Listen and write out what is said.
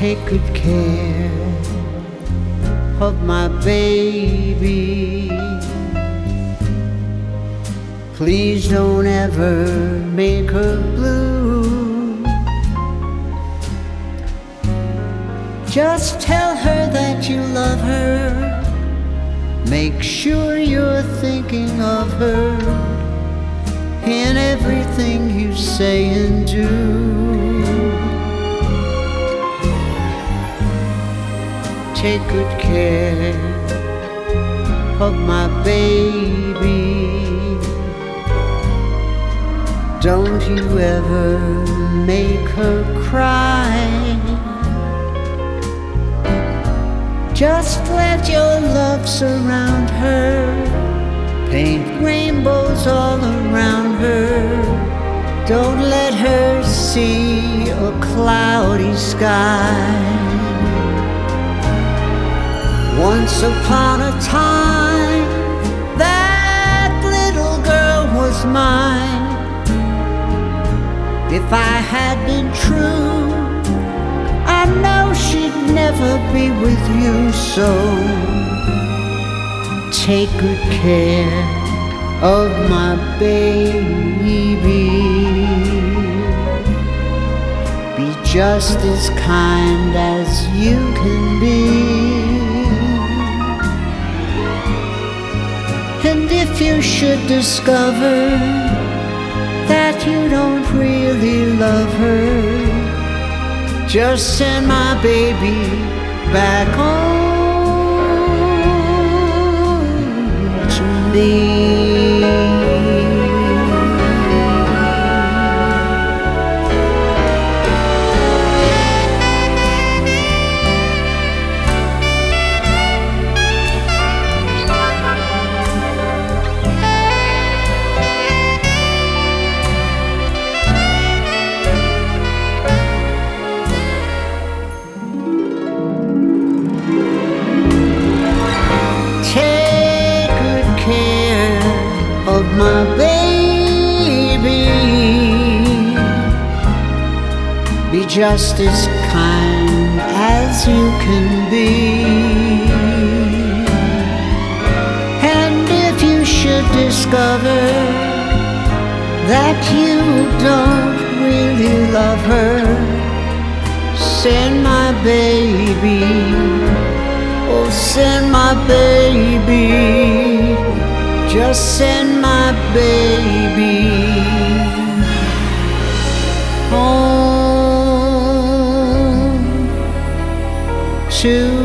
Take good care of my baby. Please don't ever make her blue. Just tell her that you love her. Make sure you're thinking of her in everything you say and do. Take good care of my baby. Don't you ever make her cry. Just let your love surround her. Paint rainbows all around her. Don't let her see a cloudy sky. Once upon a time, that little girl was mine. If I had been true, I know she'd never be with you. So take good care of my baby. Be just as kind as you can be. And if you should discover that you don't really love her, just send my baby back home to me. Of my baby, be just as kind as you can be. And if you should discover that you don't really love her, send my baby, oh send my baby. Just send my baby home to